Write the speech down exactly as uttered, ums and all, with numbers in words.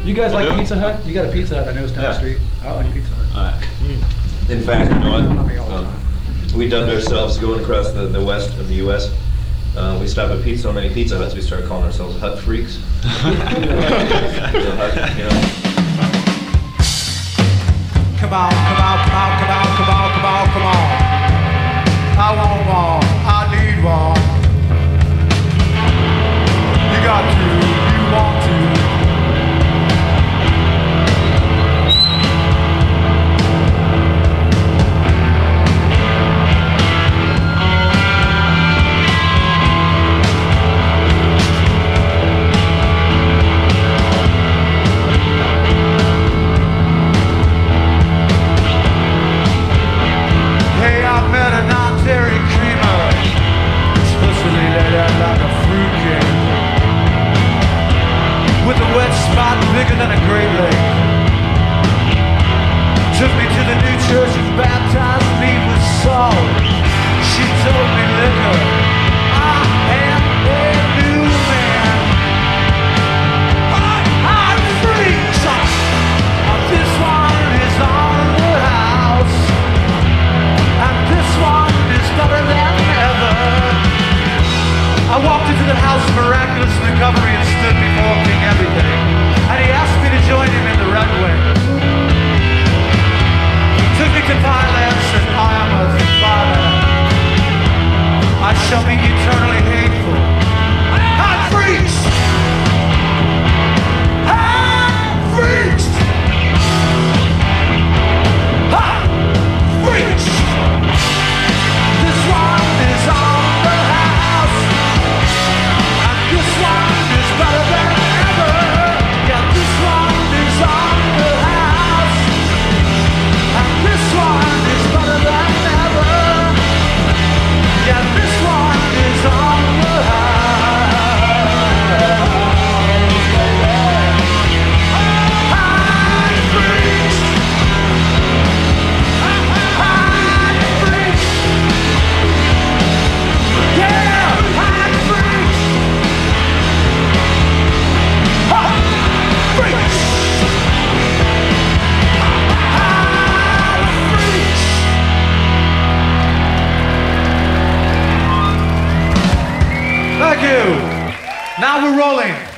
You guys like Pizza Hut? You got a Pizza Hut, I know it's down Yeah. the street. I like Pizza Hut. All right. In fact, you know what? Um, we dubbed ourselves going across the, the west of the U S Uh, we stopped at pizza, so many Pizza Huts, we started calling ourselves Hut Freaks. So hut, you know. Come on, come on, come on, come on, come on, come on, come on. I want one, I need one. You got to, you want to. Bigger than a Great Lake. Took me to the new church and baptized me with salt. She told me, liquor, I am a new man. I, I'm free. So, uh, this one is on the house, and this one is better than ever. I walked into the house of miraculous recovery and stood before King Everything. And he asked me to join him in the Red Wing. Took me to violence and I am a violent. I shall be eternally hateful. I'm freaks! I'm freaks! I'm freaks! This one is on the house, and this one is better than ever. This one is on the house, and this one is better than ever. Yeah, this one is on the house, baby. I'm freaks. I'm freaks. Yeah, I'm freaks. Freaks! Thank you. Now we're rolling.